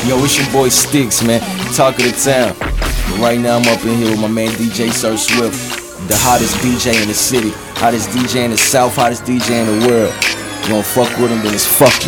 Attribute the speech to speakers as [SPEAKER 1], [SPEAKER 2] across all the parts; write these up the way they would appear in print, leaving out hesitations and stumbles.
[SPEAKER 1] Yo, it's your boy Sticks, man. Talk of the town. But right now I'm up in here with my man DJ Sir Swift, the hottest DJ in the city, hottest DJ in the South, hottest DJ in the world. You gon' fuck with him, then it's fuck you.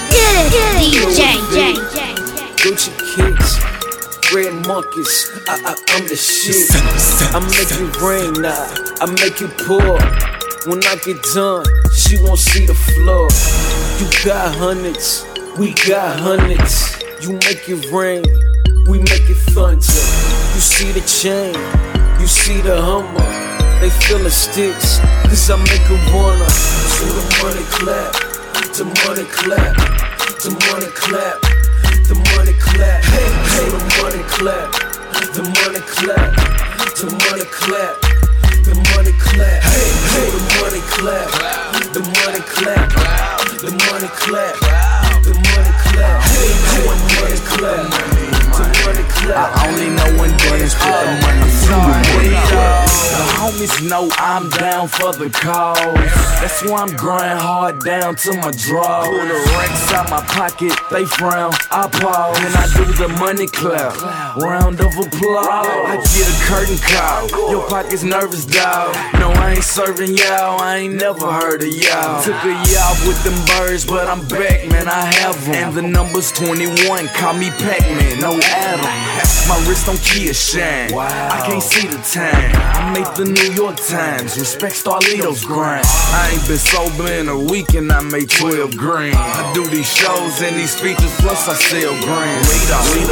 [SPEAKER 2] DJ.
[SPEAKER 3] Gucci kicks, red monkeys, I'm the shit. I make it rain now, I make it pour. When I get done, she won't see the floor. You got hundreds, we got hundreds. You make it rain, we make it thunder. You see the chain, you see the Hummer. They feel the sticks, cause I make them wanna. So the money clap, the money clap, the money clap, the money clap. Hey, hey, the money clap, the money clap, the money clap, the money clap. Hey, hey, the money clap, the money clap, the money clap, the money clap. Hey, hey, the money clap, the money clap.
[SPEAKER 4] I only know one dance, put the money in. The homies know I'm down for the cause. That's why I'm grinding hard down to my draw. Pull the racks out my pocket, they frown, I pause. When I do the money clap, round of applause. I get a curtain call, your pocket's nervous, dawg. No, I ain't serving y'all, I ain't never heard of y'all. Took a year off with them birds, but I'm back, man, I have them. And the number's 21, call me Pac-Man, no Adam. My wrist on Kia shine, I can't see the time. I make the New York Times, respect Starlito's grind. I ain't been sober in a week and I made 12 grand. I do these shows and these features, plus I sell grand.
[SPEAKER 3] The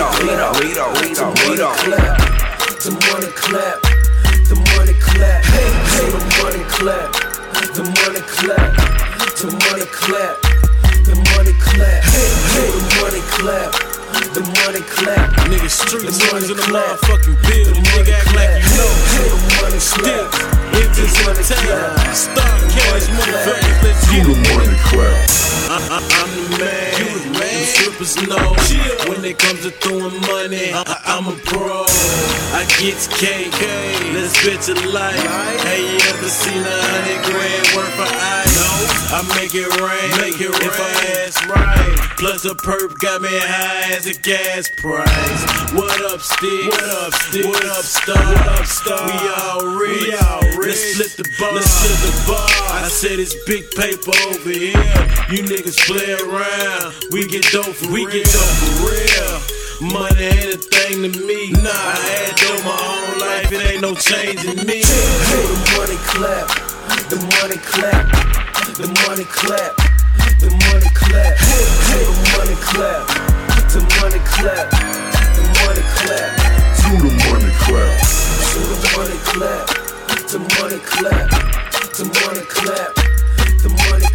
[SPEAKER 3] money clap, the money clap. Hey, hey, the money clap, the money clap, the money clap, the money clap. Hey, hey, the money clap, the money clap.
[SPEAKER 5] Nigga, street songs in the motherfucking building. Nigga, act like you know.
[SPEAKER 3] Hey, the money clap,
[SPEAKER 5] It's in town. Start cash, motherfuckers. Let's get it. I'm the man. You the man. The strippers know. When it comes to throwing money, I'm a pro. I get cake. Let's bitch a life. Hey, you ever seen 100 grand worth of ice? No, I make it rain. If I ask right. Plus the perp got me high as a gas price. What up, Sticks? What up, Sticks? What up, Star? What up, Star? We all rich. Let's split the bar. I said it's big paper over here. You niggas play around. We get dope for real. Money ain't a thing to me. Nah, I had dope my whole life. It ain't no changing me.
[SPEAKER 3] Hey, the money clap, the money clap, the money clap, the money clap. Hey, hey, the money clap, the money clap, the money clap.
[SPEAKER 6] To the money clap.
[SPEAKER 3] To the money clap, the money clap, the money clap, the money